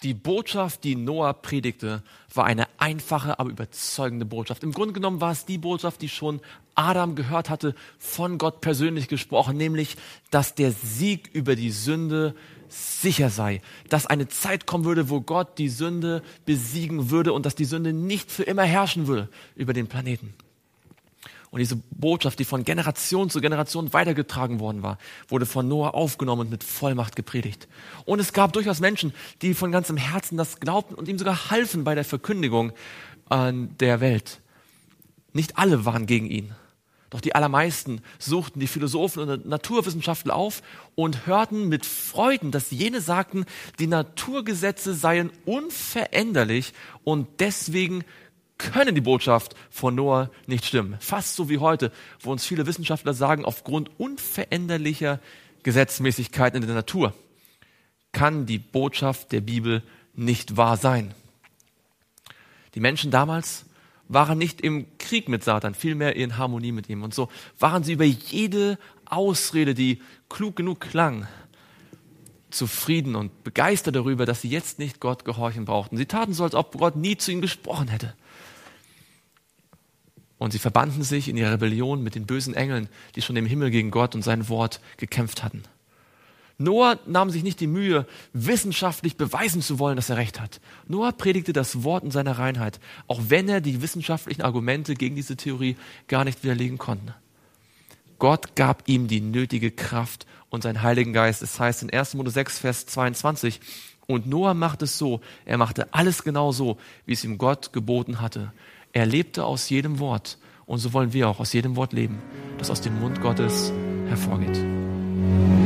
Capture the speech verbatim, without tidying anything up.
Die Botschaft, die Noah predigte, war eine einfache, aber überzeugende Botschaft. Im Grunde genommen war es die Botschaft, die schon Adam gehört hatte, von Gott persönlich gesprochen, nämlich, dass der Sieg über die Sünde sicher sei, dass eine Zeit kommen würde, wo Gott die Sünde besiegen würde und dass die Sünde nicht für immer herrschen würde über den Planeten. Und diese Botschaft, die von Generation zu Generation weitergetragen worden war, wurde von Noah aufgenommen und mit Vollmacht gepredigt. Und es gab durchaus Menschen, die von ganzem Herzen das glaubten und ihm sogar halfen bei der Verkündigung an der Welt. Nicht alle waren gegen ihn. Doch die allermeisten suchten die Philosophen und Naturwissenschaftler auf und hörten mit Freuden, dass jene sagten, die Naturgesetze seien unveränderlich und deswegen können die Botschaft von Noah nicht stimmen. Fast so wie heute, wo uns viele Wissenschaftler sagen, aufgrund unveränderlicher Gesetzmäßigkeiten in der Natur kann die Botschaft der Bibel nicht wahr sein. Die Menschen damals waren nicht im Krieg mit Satan, vielmehr in Harmonie mit ihm. Und so waren sie über jede Ausrede, die klug genug klang, zufrieden und begeistert darüber, dass sie jetzt nicht Gott gehorchen brauchten. Sie taten so, als ob Gott nie zu ihnen gesprochen hätte. Und sie verbanden sich in ihrer Rebellion mit den bösen Engeln, die schon im Himmel gegen Gott und sein Wort gekämpft hatten. Noah nahm sich nicht die Mühe, wissenschaftlich beweisen zu wollen, dass er recht hat. Noah predigte das Wort in seiner Reinheit, auch wenn er die wissenschaftlichen Argumente gegen diese Theorie gar nicht widerlegen konnte. Gott gab ihm die nötige Kraft und seinen Heiligen Geist. Es heißt in erster Mose sechs, Vers zweiundzwanzig, und Noah machte es so, er machte alles genau so, wie es ihm Gott geboten hatte. Er lebte aus jedem Wort und so wollen wir auch aus jedem Wort leben, das aus dem Mund Gottes hervorgeht.